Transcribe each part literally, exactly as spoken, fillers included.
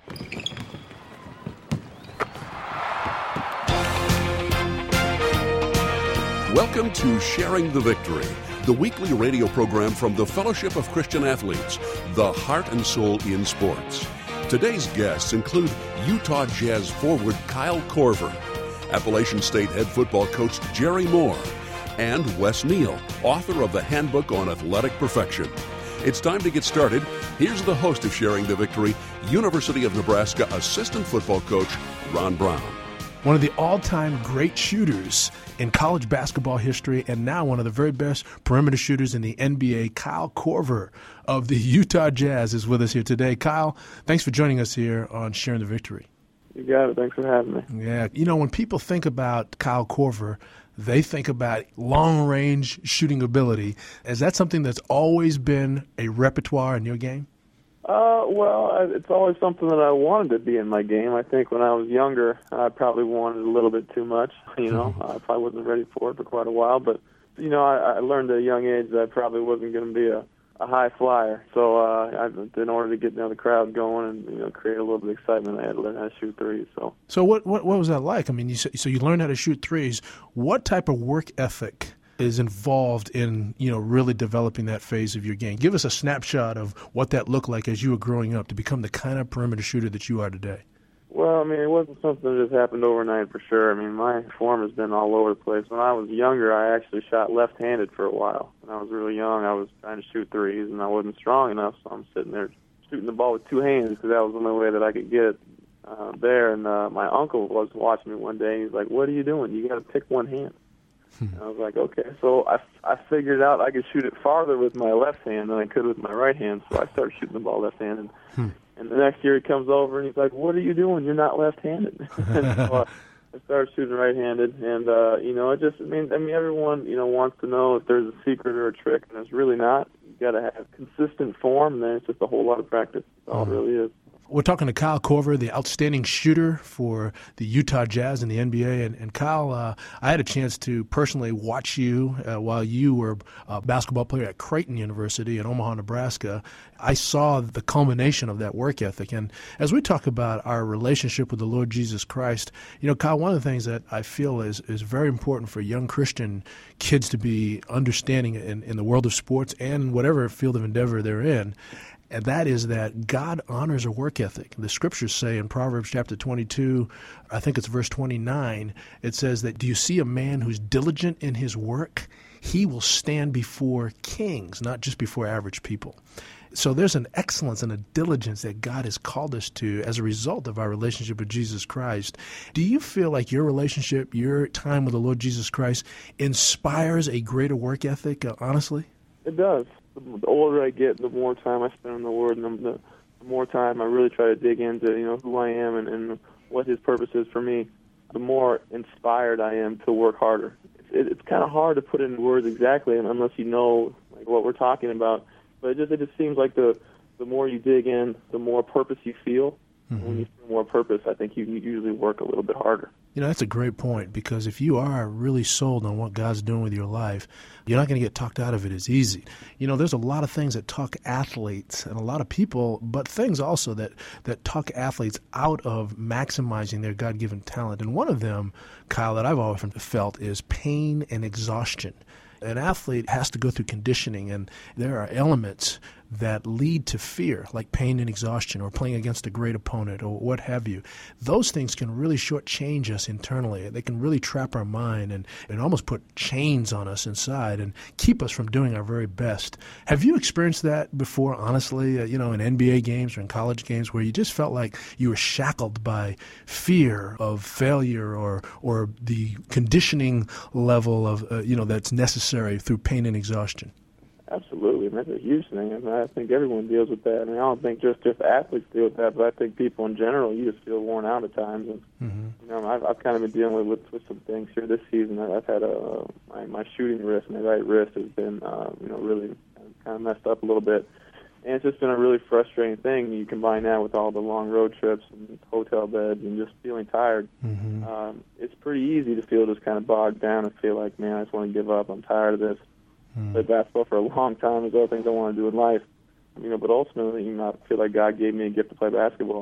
Welcome to Sharing the Victory, the weekly radio program from the Fellowship of Christian Athletes, the heart and soul in sports. Today's guests include Utah Jazz forward Kyle Korver, Appalachian State head football coach Jerry Moore, and Wes Neal, author of the Handbook on Athletic Perfection. It's time to get started. Here's the host of Sharing the Victory, University of Nebraska assistant football coach Ron Brown. One of the all-time great shooters in college basketball history, and now one of the very best perimeter shooters in the N B A, Kyle Korver of the Utah Jazz is with us here today. Kyle, thanks for joining us here on Sharing the Victory. You got it. Thanks for having me. Yeah. You know, when people think about Kyle Korver, they think about long-range shooting ability. Is that something that's always been a repertoire in your game? Uh, well, it's always something that I wanted to be in my game. I think when I was younger, I probably wanted a little bit too much. You know, I probably wasn't ready for it for quite a while. But, you know, I, I learned at a young age that I probably wasn't going to be a, a high flyer. So uh, I, in order to get you know, the crowd going and, you know, create a little bit of excitement, I had to learn how to shoot threes. So, so what, what, what was that like? I mean, you, so you learned how to shoot threes. What type of work ethic is involved in, you know, really developing that phase of your game? Give us a snapshot of what that looked like as you were growing up to become the kind of perimeter shooter that you are today. Well, I mean, it wasn't something that just happened overnight for sure. I mean, my form has been all over the place. When I was younger, I actually shot left-handed for a while. When I was really young, I was trying to shoot threes, and I wasn't strong enough, so I'm sitting there shooting the ball with two hands because that was the only way that I could get it uh, there. And uh, my uncle was watching me one day, and he's like, "What are you doing? You got to pick one hand." And I was like, okay. So I, I figured out I could shoot it farther with my left hand than I could with my right hand, so I started shooting the ball left-handed. Hmm. And the next year he comes over and he's like, what are you doing? You're not left-handed. And so I started shooting right-handed. And, uh, you know, it just, I mean, I mean, everyone, you know, wants to know if there's a secret or a trick, and there's really not. You got to have consistent form, and then it's just a whole lot of practice. That's all it really is. We're talking to Kyle Korver, the outstanding shooter for the Utah Jazz in the N B A. And, and Kyle, uh, I had a chance to personally watch you uh, while you were a basketball player at Creighton University in Omaha, Nebraska. I saw the culmination of that work ethic. And as we talk about our relationship with the Lord Jesus Christ, you know, Kyle, one of the things that I feel is, is very important for young Christian kids to be understanding in, in the world of sports and whatever field of endeavor they're in, and that is that God honors a work ethic. The scriptures say in Proverbs chapter twenty-two, I think it's verse twenty-nine, it says that, do you see a man who's diligent in his work? He will stand before kings, not just before average people. So there's an excellence and a diligence that God has called us to as a result of our relationship with Jesus Christ. Do you feel like your relationship, your time with the Lord Jesus Christ, inspires a greater work ethic, uh, honestly? It does. The older I get, the more time I spend on the Word, and the, the more time I really try to dig into, you know, who I am and, and what His purpose is for me, the more inspired I am to work harder. It's, it's kind of hard to put into words exactly unless you know like what we're talking about. But it just it just seems like the the more you dig in, the more purpose you feel. Mm-hmm. When you feel more purpose, I think you, you usually work a little bit harder. You know, that's a great point, because if you are really sold on what God's doing with your life, you're not going to get talked out of it as easy. You know, there's a lot of things that talk athletes and a lot of people, but things also that, that talk athletes out of maximizing their God-given talent. And one of them, Kyle, that I've often felt is pain and exhaustion. An athlete has to go through conditioning, and there are elements that lead to fear, like pain and exhaustion or playing against a great opponent or what have you. Those things can really shortchange us internally. They can really trap our mind and, and almost put chains on us inside and keep us from doing our very best. Have you experienced that before, honestly, uh, you know, in N B A games or in college games where you just felt like you were shackled by fear of failure or or the conditioning level of, uh, you know, that's necessary through pain and exhaustion? Absolutely, and that's a huge thing. I mean, I think everyone deals with that. I mean, I don't think just, just athletes deal with that, but I think people in general, you just feel worn out at times. And mm-hmm. you know, I've, I've kind of been dealing with, with some things here this season. I've had a my, my shooting wrist, my right wrist has been uh, you know really kind of messed up a little bit, and it's just been a really frustrating thing. You combine that with all the long road trips and hotel beds and just feeling tired. Mm-hmm. Um, it's pretty easy to feel just kind of bogged down and feel like, man, I just want to give up. I'm tired of this. Mm. Played basketball for a long time. There's other things I want to do in life, you know. But ultimately, you know, I feel like God gave me a gift to play basketball.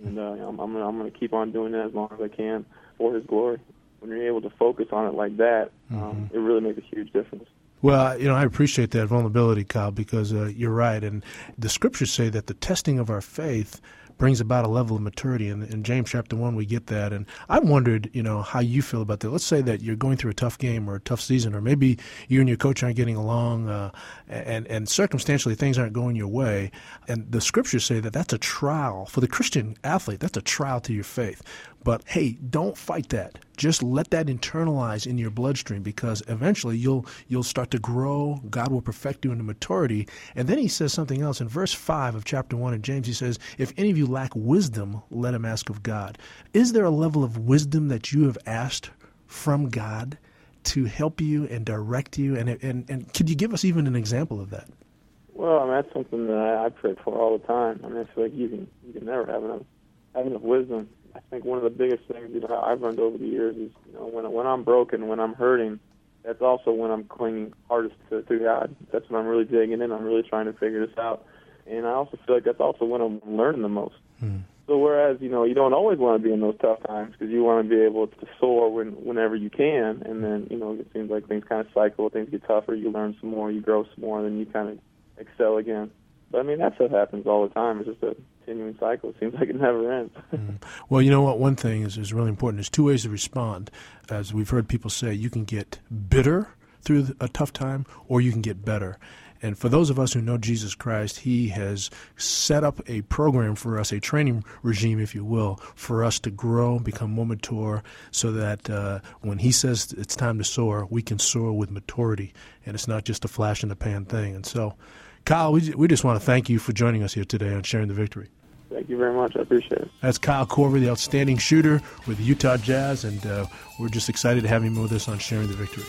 And uh, I'm, I'm gonna, I'm gonna keep on doing that as long as I can for His glory. When you're able to focus on it like that, um, mm-hmm. it really makes a huge difference. Well, you know, I appreciate that vulnerability, Kyle, because uh, you're right. And the scriptures say that the testing of our faith brings about a level of maturity. And in James chapter one, we get that. And I wondered, you know, how you feel about that. Let's say that you're going through a tough game or a tough season, or maybe you and your coach aren't getting along, uh, and, and circumstantially things aren't going your way. And the scriptures say that that's a trial. For the Christian athlete, that's a trial to your faith. But, hey, don't fight that. Just let that internalize in your bloodstream, because eventually you'll you'll start to grow. God will perfect you into maturity. And then he says something else. In verse five of chapter one of James, he says, if any of you lack wisdom, let him ask of God. Is there a level of wisdom that you have asked from God to help you and direct you? And, and, and could you give us even an example of that? Well, I mean, that's something that I, I pray for all the time. I mean, I feel like you can, you can never have enough, have enough wisdom. I think one of the biggest things, you know, I've learned over the years is, you know, when when I'm broken, when I'm hurting, that's also when I'm clinging hardest to, to God. That's when I'm really digging in. I'm really trying to figure this out. And I also feel like that's also when I'm learning the most. Hmm. So whereas, you know, you don't always want to be in those tough times, because you want to be able to soar when, whenever you can. And then, you know, it seems like things kind of cycle. Things get tougher. You learn some more. You grow some more. And then you kind of excel again. But, I mean, that stuff happens all the time. It's just a continuing cycle. It seems like it never ends. mm. Well, you know what? One thing is, is really important. There's two ways to respond. As we've heard people say, you can get bitter through a tough time, or you can get better. And for those of us who know Jesus Christ, he has set up a program for us, a training regime, if you will, for us to grow, become more mature, so that uh, when he says it's time to soar, we can soar with maturity. And it's not just a flash-in-the-pan thing. And so, Kyle, we, we just want to thank you for joining us here today on Sharing the Victory. Thank you very much. I appreciate it. That's Kyle Korver, the outstanding shooter with the Utah Jazz, and uh, we're just excited to have him with us on Sharing the Victory.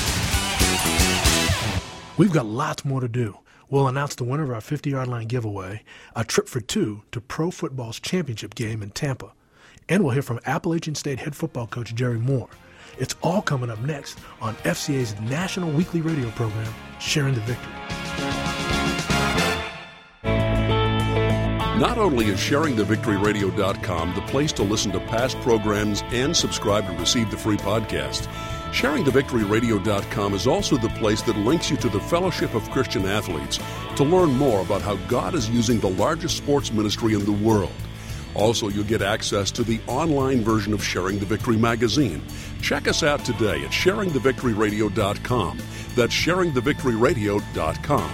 We've got lots more to do. We'll announce the winner of our fifty-yard line giveaway, a trip for two to Pro Football's championship game in Tampa, and we'll hear from Appalachian State head football coach Jerry Moore. It's all coming up next on F C A's national weekly radio program, Sharing the Victory. Not only is sharing the victory radio dot com the place to listen to past programs and subscribe to receive the free podcast, sharing the victory radio dot com is also the place that links you to the Fellowship of Christian Athletes to learn more about how God is using the largest sports ministry in the world. Also, you'll get access to the online version of Sharing the Victory magazine. Check us out today at sharing the victory radio dot com. That's sharing the victory radio dot com.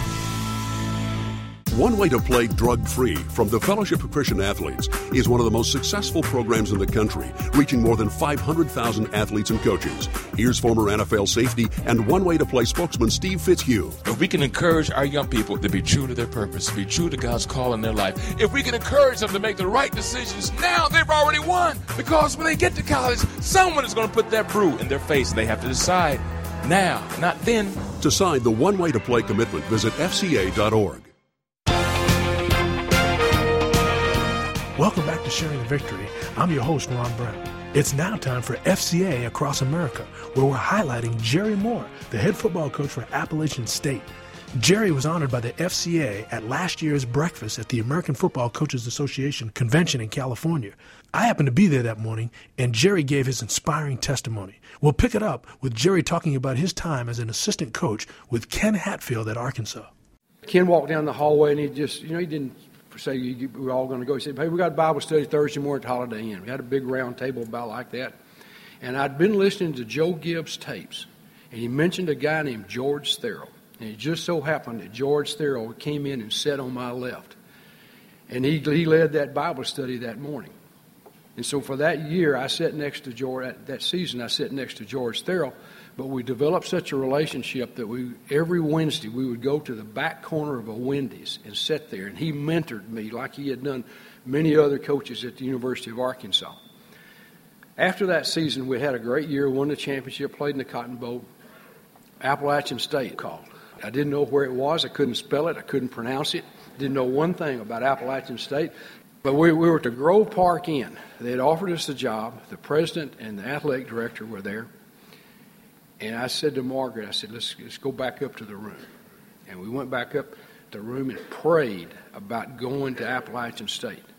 One Way to Play Drug-Free from the Fellowship of Christian Athletes is one of the most successful programs in the country, reaching more than five hundred thousand athletes and coaches. Here's former N F L safety and One Way to Play spokesman Steve Fitzhugh. If we can encourage our young people to be true to their purpose, to be true to God's call in their life, if we can encourage them to make the right decisions, now they've already won. Because when they get to college, someone is going to put that brew in their face, and they have to decide now, not then. To sign the One Way to Play commitment, visit F C A dot org. Welcome back to Sharing the Victory. I'm your host, Ron Brown. It's now time for F C A Across America, where we're highlighting Jerry Moore, the head football coach for Appalachian State. Jerry was honored by the F C A at last year's breakfast at the American Football Coaches Association convention in California. I happened to be there that morning, and Jerry gave his inspiring testimony. We'll pick it up with Jerry talking about his time as an assistant coach with Ken Hatfield at Arkansas. Ken walked down the hallway, and he just, you know, he didn't say you, we were all going to go. He said, hey, we got Bible study Thursday morning at Holiday Inn. We had a big round table about like that. And I'd been listening to Joe Gibbs tapes, and he mentioned a guy named George Therill. And it just so happened that George Therill came in and sat on my left. And he, he led that Bible study that morning. And so for that year, I sat next to George, that season I sat next to George Therill. But we developed such a relationship that we every Wednesday we would go to the back corner of a Wendy's and sit there. And he mentored me like he had done many other coaches at the University of Arkansas. After that season, we had a great year, won the championship, played in the Cotton Bowl. Appalachian State called. I didn't know where it was. I couldn't spell it. I couldn't pronounce it. Didn't know one thing about Appalachian State. But we, we were at the Grove Park Inn. They had offered us the job. The president and the athletic director were there. And I said to Margaret, I said, let's, let's go back up to the room. And we went back up to the room and prayed about going to Appalachian State.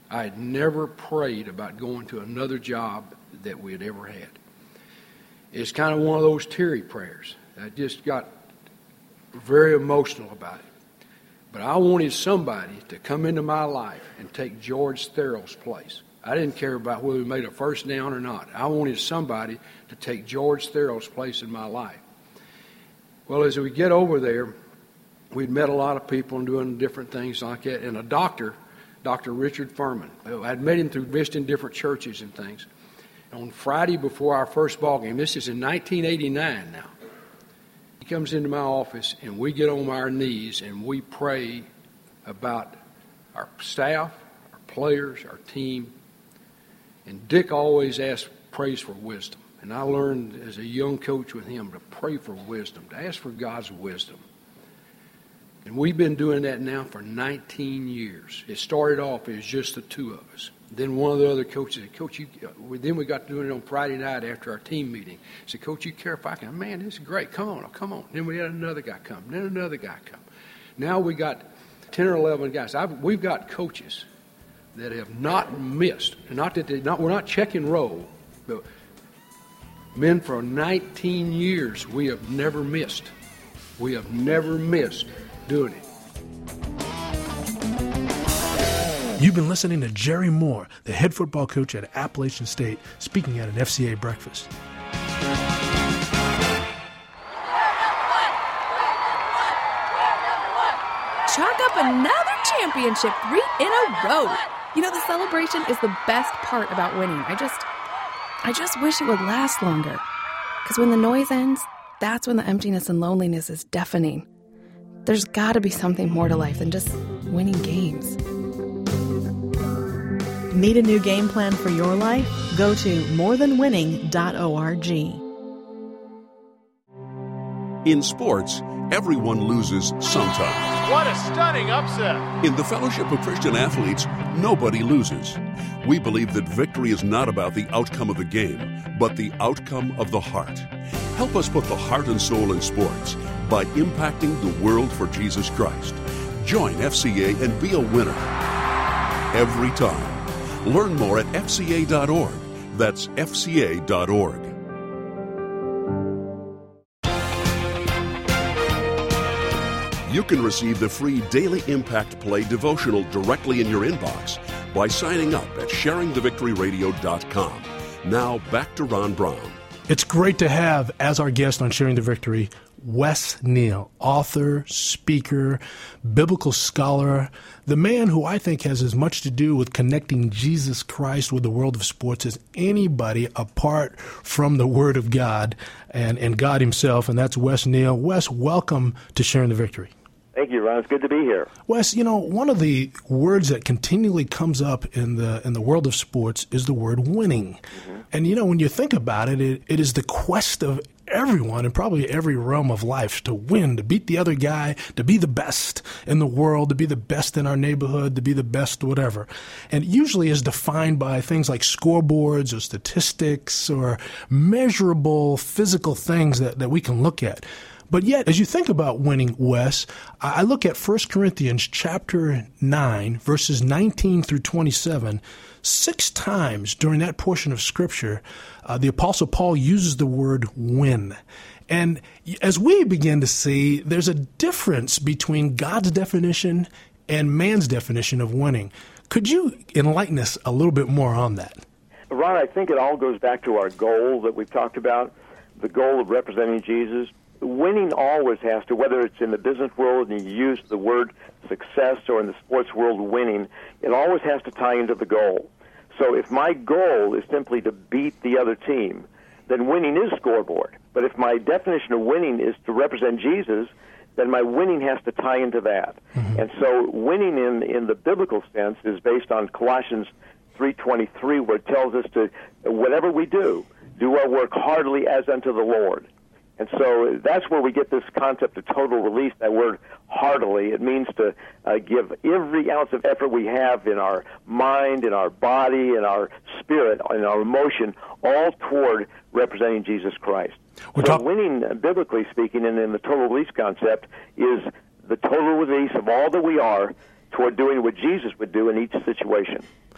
I had never prayed about going to another job that we had ever had. It's kind of one of those teary prayers. I just got very emotional about it. But I wanted somebody to come into my life and take George Therrell's place. I didn't care about whether we made a first down or not. I wanted somebody to take George Therrell's place in my life. Well, as we get over there, we'd met a lot of people and doing different things like that. And a doctor, Doctor Richard Furman, I'd met him through visiting different churches and things. On Friday before our first ball game, this is in nineteen eighty-nine now, he comes into my office and we get on our knees and we pray about our staff, our players, our team. And Dick always asked, prays for wisdom. And I learned as a young coach with him to pray for wisdom, to ask for God's wisdom. And we've been doing that now for nineteen years. It started off as just the two of us. Then one of the other coaches said, Coach, you, then we got to doing it on Friday night after our team meeting. He said, Coach, you care if I can? Man, this is great. Come on, come on. Then we had another guy come. Then another guy come. Now we got ten or eleven guys. I've, we've got coaches that have not missed. Not that they not. We're not checking roll, but men for nineteen years we have never missed. We have never missed doing it. You've been listening to Jerry Moore, the head football coach at Appalachian State, speaking at an F C A breakfast. Chalk up another championship, three in a row. You know, the celebration is the best part about winning. I just, I just wish it would last longer. Because when the noise ends, that's when the emptiness and loneliness is deafening. There's got to be something more to life than just winning games. Need a new game plan for your life? Go to more than winning dot org. In sports, everyone loses sometime. What a stunning upset! In the Fellowship of Christian Athletes, nobody loses. We believe that victory is not about the outcome of the game, but the outcome of the heart. Help us put the heart and soul in sports by impacting the world for Jesus Christ. Join F C A and be a winner every time. Learn more at F C A dot org. That's F C A dot org. You can receive the free Daily Impact Play devotional directly in your inbox by signing up at sharing the victory radio dot com. Now back to Ron Brown. It's great to have as our guest on Sharing the Victory, Wes Neal, author, speaker, biblical scholar, the man who I think has as much to do with connecting Jesus Christ with the world of sports as anybody apart from the Word of God and, and God himself, and that's Wes Neal. Wes, welcome to Sharing the Victory. Thank you, Ron. It's good to be here. Wes, you know, one of the words that continually comes up in the in the world of sports is the word winning. Mm-hmm. And, you know, when you think about it, it, it is the quest of everyone in probably every realm of life to win, to beat the other guy, to be the best in the world, to be the best in our neighborhood, to be the best whatever. And it usually is defined by things like scoreboards or statistics or measurable physical things that, that we can look at. But yet, as you think about winning, Wes, I look at First Corinthians chapter nine, verses nineteen through twenty-seven. Six times during that portion of Scripture, uh, the Apostle Paul uses the word win. And as we begin to see, there's a difference between God's definition and man's definition of winning. Could you enlighten us a little bit more on that? Ron, I think it all goes back to our goal that we've talked about, the goal of representing Jesus. Winning always has to, whether it's in the business world and you use the word success or in the sports world winning, it always has to tie into the goal. So if my goal is simply to beat the other team, then winning is scoreboard. But if my definition of winning is to represent Jesus, then my winning has to tie into that. Mm-hmm. And so winning in, in the biblical sense is based on Colossians three twenty-three, where it tells us to, whatever we do, do our work heartily as unto the Lord. And so that's where we get this concept of total release, that word heartily. It means to uh, give every ounce of effort we have in our mind, in our body, in our spirit, in our emotion, all toward representing Jesus Christ. We're so talk- winning, uh, biblically speaking, and in the total release concept, is the total release of all that we are toward doing what Jesus would do in each situation.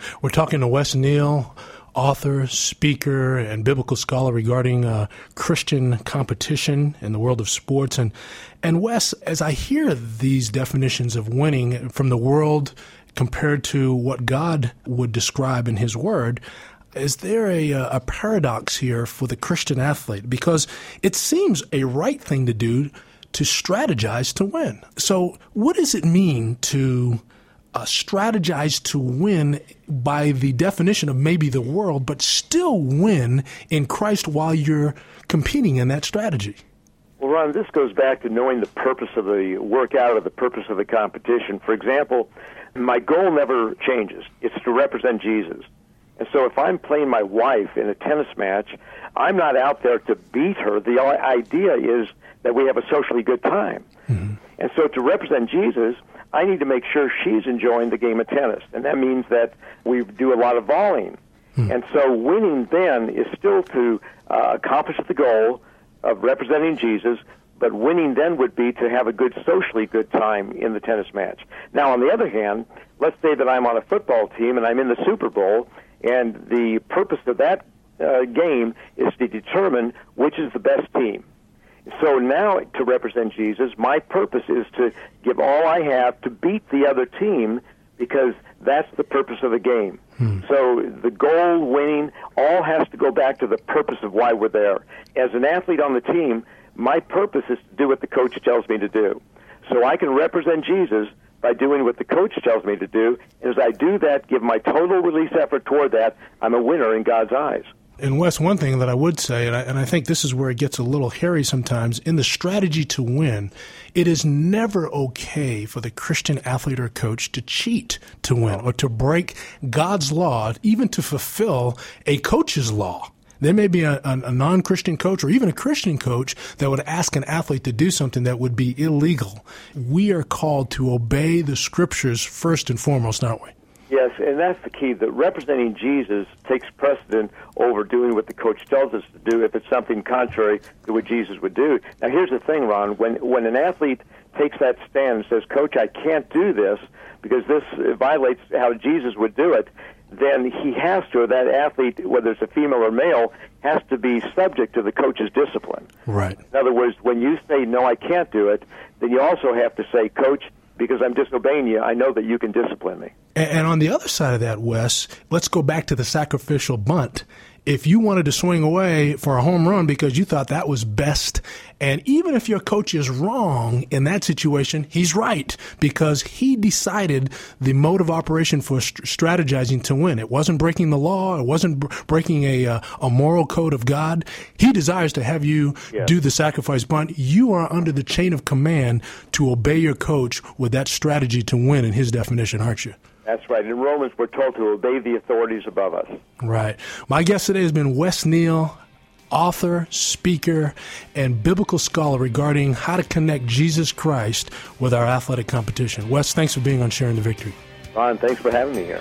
We're talking to Wes Neal, author, speaker, and biblical scholar regarding uh, Christian competition in the world of sports. And, and Wes, as I hear these definitions of winning from the world compared to what God would describe in His Word, is there a, a paradox here for the Christian athlete? Because it seems a right thing to do to strategize to win. So what does it mean to uh, strategize to win by the definition of maybe the world, but still win in Christ while you're competing in that strategy? Well, Ron, this goes back to knowing the purpose of the workout or the purpose of the competition. For example, my goal never changes. It's to represent Jesus. And so if I'm playing my wife in a tennis match, I'm not out there to beat her. The idea is that we have a socially good time. Mm-hmm. And so to represent Jesus, I need to make sure she's enjoying the game of tennis. And that means that we do a lot of volleying. Mm-hmm. And so winning then is still to uh, accomplish the goal of representing Jesus, but winning then would be to have a good, socially good time in the tennis match. Now, on the other hand, let's say that I'm on a football team and I'm in the Super Bowl, and the purpose of that uh, game is to determine which is the best team. So now, to represent Jesus, my purpose is to give all I have to beat the other team, because that's the purpose of the game. Hmm. So the goal, winning, all has to go back to the purpose of why we're there. As an athlete on the team, my purpose is to do what the coach tells me to do. So I can represent Jesus by doing what the coach tells me to do, and as I do that, give my total release effort toward that, I'm a winner in God's eyes. And Wes, one thing that I would say, and I, and I think this is where it gets a little hairy sometimes, in the strategy to win, it is never okay for the Christian athlete or coach to cheat to win or to break God's law, even to fulfill a coach's law. There may be a, a, a non-Christian coach or even a Christian coach that would ask an athlete to do something that would be illegal. We are called to obey the Scriptures first and foremost, aren't we? Yes, and that's the key, that representing Jesus takes precedent over doing what the coach tells us to do if it's something contrary to what Jesus would do. Now, here's the thing, Ron. When, when an athlete takes that stand and says, Coach, I can't do this because this violates how Jesus would do it, then he has to, or that athlete, whether it's a female or male, has to be subject to the coach's discipline. Right. In other words, when you say, no, I can't do it, then you also have to say, Coach, because I'm disobeying you, I know that you can discipline me. And, and on the other side of that, Wes, let's go back to the sacrificial bunt. If you wanted to swing away for a home run because you thought that was best, and even if your coach is wrong in that situation, he's right, because he decided the mode of operation for st- strategizing to win. It wasn't breaking the law. It wasn't br- breaking a, uh, a moral code of God. He desires to have you yes. do the sacrifice bunt. You are under the chain of command to obey your coach with that strategy to win in his definition, aren't you? That's right. In Romans, we're told to obey the authorities above us. Right. My guest today has been Wes Neal, author, speaker, and biblical scholar regarding how to connect Jesus Christ with our athletic competition. Wes, thanks for being on Sharing the Victory. Ron, thanks for having me here.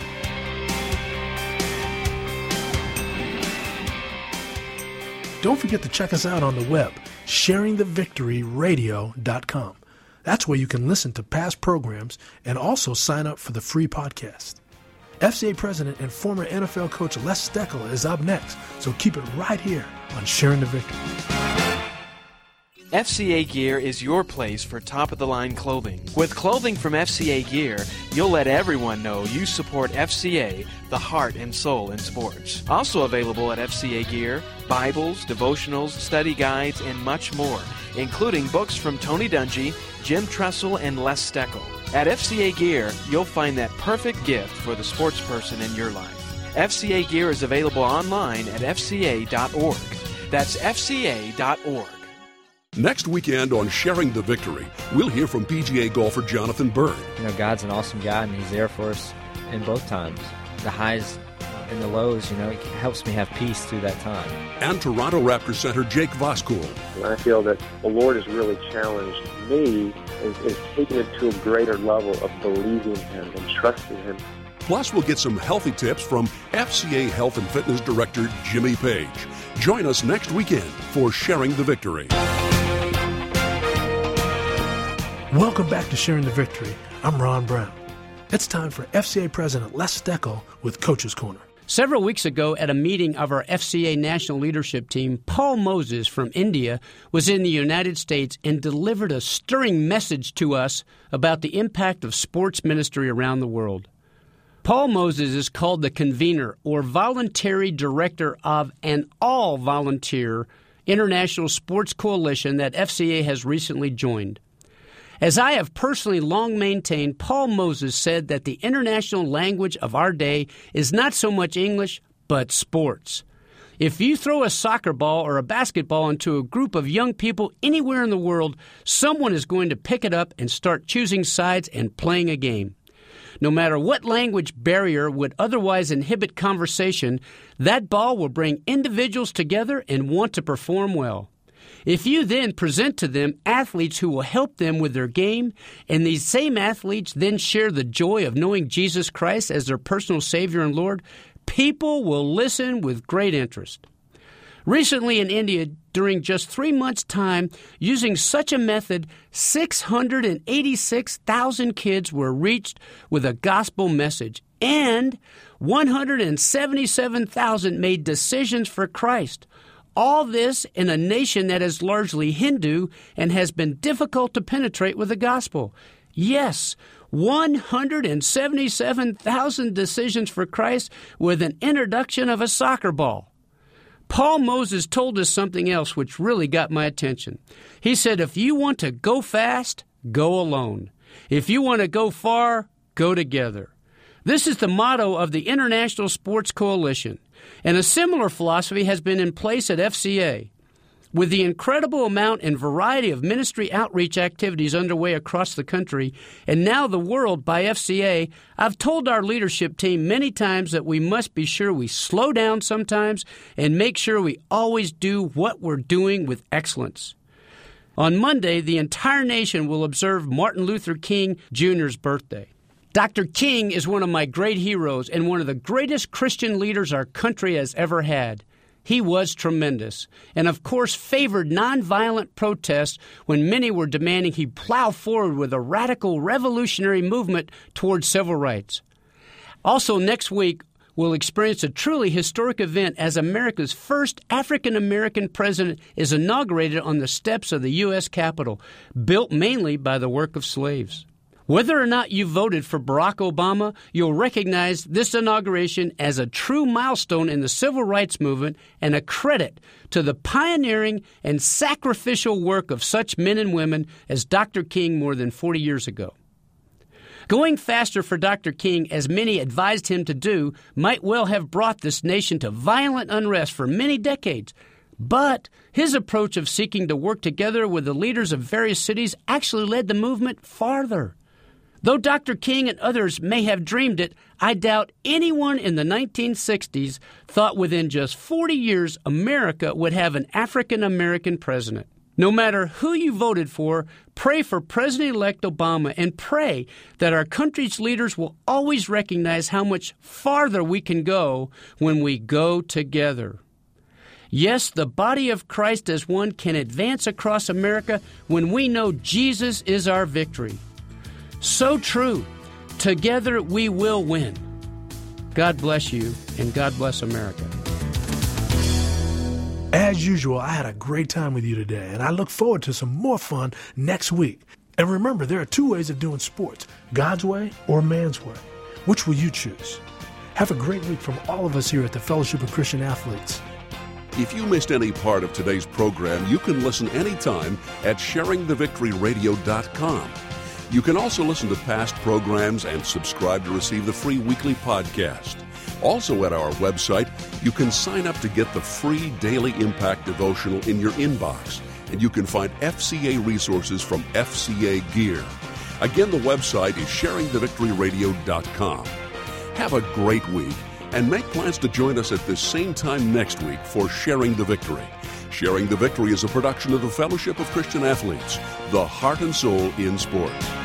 Don't forget to check us out on the web, sharing the victory radio dot com. That's where you can listen to past programs and also sign up for the free podcast. F C A President and former N F L coach Les Steckel is up next, so keep it right here on Sharing the Victory. F C A Gear is your place for top-of-the-line clothing. With clothing from F C A Gear, you'll let everyone know you support F C A, the heart and soul in sports. Also available at F C A Gear, Bibles, devotionals, study guides, and much more, including books from Tony Dungy, Jim Tressel, and Les Steckel. At F C A Gear, you'll find that perfect gift for the sports person in your life. F C A Gear is available online at F C A dot org. That's F C A dot org. Next weekend on Sharing the Victory, we'll hear from P G A golfer Jonathan Byrd. You know, God's an awesome God, and He's there for us in both times. The highs and the lows, you know, it helps me have peace through that time. And Toronto Raptors center Jake Voskuhl. And I feel that the Lord has really challenged me, is, is taking it to a greater level of believing Him and trusting Him. Plus, we'll get some healthy tips from F C A Health and Fitness Director Jimmy Page. Join us next weekend for Sharing the Victory. Welcome back to Sharing the Victory. I'm Ron Brown. It's time for F C A President Les Steckel with Coach's Corner. Several weeks ago at a meeting of our F C A National Leadership Team, Paul Moses from India was in the United States and delivered a stirring message to us about the impact of sports ministry around the world. Paul Moses is called the convener or voluntary director of an all-volunteer international sports coalition that F C A has recently joined. As I have personally long maintained, Paul Moses said that the international language of our day is not so much English, but sports. If you throw a soccer ball or a basketball into a group of young people anywhere in the world, someone is going to pick it up and start choosing sides and playing a game. No matter what language barrier would otherwise inhibit conversation, that ball will bring individuals together and want to perform well. If you then present to them athletes who will help them with their game, and these same athletes then share the joy of knowing Jesus Christ as their personal Savior and Lord, people will listen with great interest. Recently in India, during just three months' time, using such a method, six hundred eighty-six thousand kids were reached with a gospel message, and one hundred seventy-seven thousand made decisions for Christ. All this in a nation that is largely Hindu and has been difficult to penetrate with the gospel. Yes, one hundred seventy-seven thousand decisions for Christ with an introduction of a soccer ball. Paul Moses told us something else which really got my attention. He said, if you want to go fast, go alone. If you want to go far, go together. This is the motto of the International Sports Coalition, and a similar philosophy has been in place at F C A. With the incredible amount and variety of ministry outreach activities underway across the country, and now the world by F C A, I've told our leadership team many times that we must be sure we slow down sometimes and make sure we always do what we're doing with excellence. On Monday, the entire nation will observe Martin Luther King Junior's birthday. Doctor King is one of my great heroes and one of the greatest Christian leaders our country has ever had. He was tremendous and, of course, favored nonviolent protests when many were demanding he plow forward with a radical revolutionary movement towards civil rights. Also, next week, we'll experience a truly historic event as America's first African-American president is inaugurated on the steps of the U S Capitol, built mainly by the work of slaves. Whether or not you voted for Barack Obama, you'll recognize this inauguration as a true milestone in the civil rights movement and a credit to the pioneering and sacrificial work of such men and women as Doctor King more than forty years ago. Going faster for Doctor King, as many advised him to do, might well have brought this nation to violent unrest for many decades. But his approach of seeking to work together with the leaders of various cities actually led the movement farther. Though Doctor King and others may have dreamed it, I doubt anyone in the nineteen sixties thought within just forty years America would have an African-American president. No matter who you voted for, pray for President-elect Obama and pray that our country's leaders will always recognize how much farther we can go when we go together. Yes, the body of Christ as one can advance across America when we know Jesus is our victory. So true. Together we will win. God bless you, and God bless America. As usual, I had a great time with you today, and I look forward to some more fun next week. And remember, there are two ways of doing sports, God's way or man's way. Which will you choose? Have a great week from all of us here at the Fellowship of Christian Athletes. If you missed any part of today's program, you can listen anytime at sharing the victory radio dot com. You can also listen to past programs and subscribe to receive the free weekly podcast. Also at our website, you can sign up to get the free Daily Impact devotional in your inbox, and you can find F C A resources from F C A Gear. Again, the website is sharing the victory radio dot com. Have a great week, and make plans to join us at this same time next week for Sharing the Victory. Sharing the Victory is a production of the Fellowship of Christian Athletes, the heart and soul in sports.